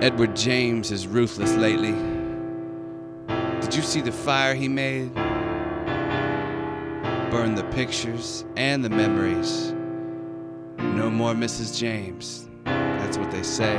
Edward James is ruthless lately. Did you see the fire he made? Burned the pictures and the memories. No more Mrs. James, that's what they say.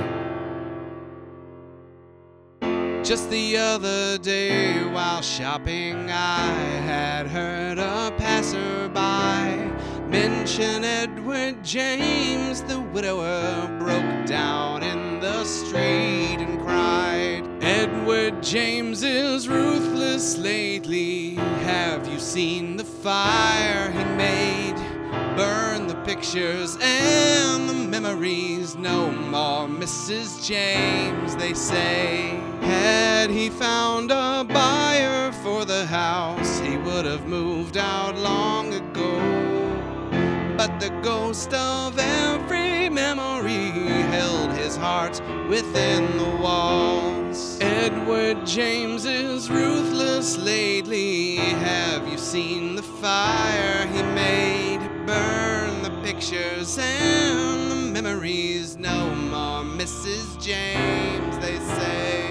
Just the other day while shopping, I had heard a passerby mention Edward James. The widower broke down in the street and cried, Edward James is ruthless lately. Have you seen the fire he made? Burn the pictures and the memories. No more Mrs. James, they say. Had he found a buyer for the house, he would have moved out long ago. But the ghost of every memory held his heart within the walls. Edward James is ruthless lately. Have you seen the fire he made? Burn the pictures and the memories. No more Mrs. James, they say.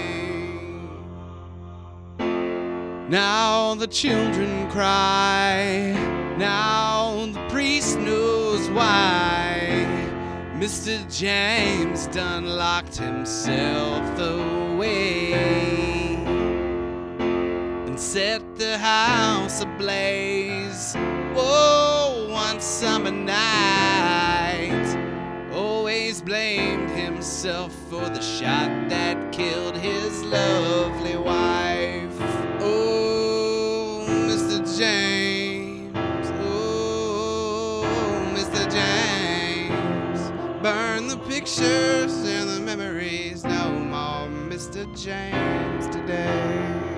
Now the children cry, now the priest knows why. Mr. James done locked himself away and set the house ablaze. Oh, one summer night, always blamed himself for the shot that killed his lovely wife. Oh, Mr. James, oh, Mr. James, burn the pictures and the memories. No more Mr. James today.